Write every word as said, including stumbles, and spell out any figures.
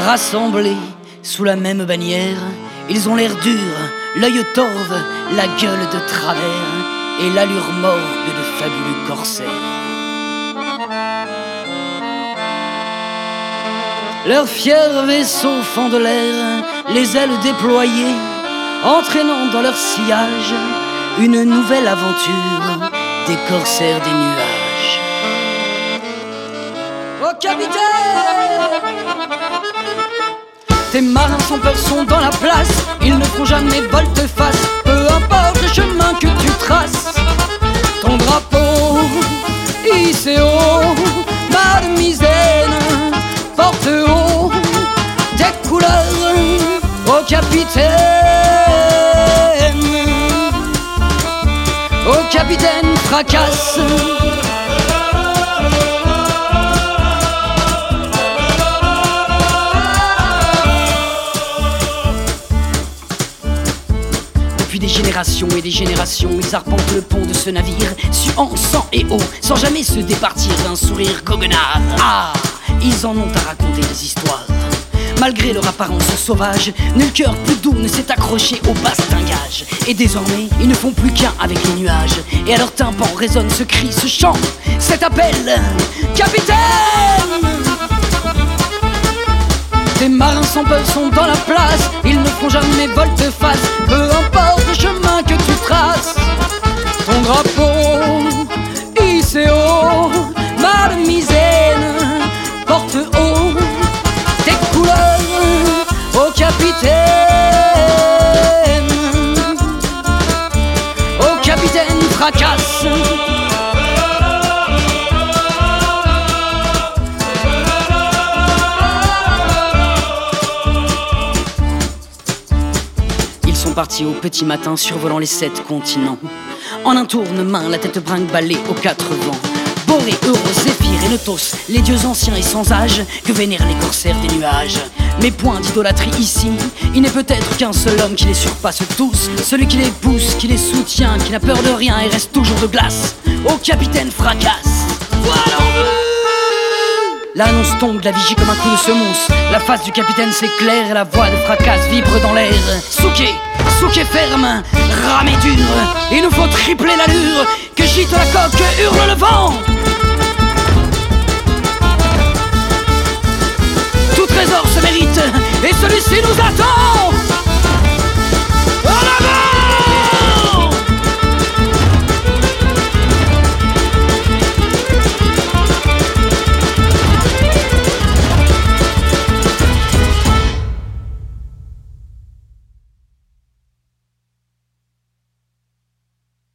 Rassemblés sous la même bannière, ils ont l'air dur, l'œil torve, la gueule de travers et l'allure morgue de fabuleux corsaires. Leurs fiers vaisseaux fendent l'air, les ailes déployées, entraînant dans leur sillage une nouvelle aventure des corsaires des nuages. Oh capitaine! Tes marins sans peur sont dans la place, ils ne font jamais volte-face, peu importe le chemin que tu traces. Ton drapeau hissé haut, Marmisaine, porte haut tes couleurs, ô capitaine, ô capitaine fracasse. Depuis des générations et des générations, ils arpentent le pont de ce navire, suant sang et eau, sans jamais se départir d'un sourire goguenard. Ah, ils en ont à raconter des histoires. Malgré leur apparence sauvage, nul cœur plus doux ne s'est accroché au bastingage. Et désormais, ils ne font plus qu'un avec les nuages. Et à leur tympan résonne ce cri, ce chant, cet appel. Capitaine! Tes marins sans peur sont dans la place, ils ne font jamais volte-face, peu importe le chemin que tu traces. Ton drapeau hissé haut, Marmisaine, porte haut tes couleurs, ô capitaine, ô capitaine fracasse. Ils sont partis au petit matin, survolant les sept continents. En un tourne-main, la tête brinque-ballée aux quatre vents. Boré, Euros, Zéphyr et Notos, les dieux anciens et sans âge que vénèrent les corsaires des nuages. Mais point d'idolâtrie ici, il n'est peut-être qu'un seul homme qui les surpasse tous. Celui qui les pousse, qui les soutient, qui n'a peur de rien et reste toujours de glace. Ô capitaine fracasse, voilà en bleu. L'annonce tombe de la vigie comme un coup de semonce. La face du capitaine s'éclaire et la voix de fracasse vibre dans l'air. Souquet, souquet ferme, ramé dur, il nous faut tripler l'allure. Que gîte la coque, que hurle le vent. Tout trésor se mérite et celui-ci nous attend.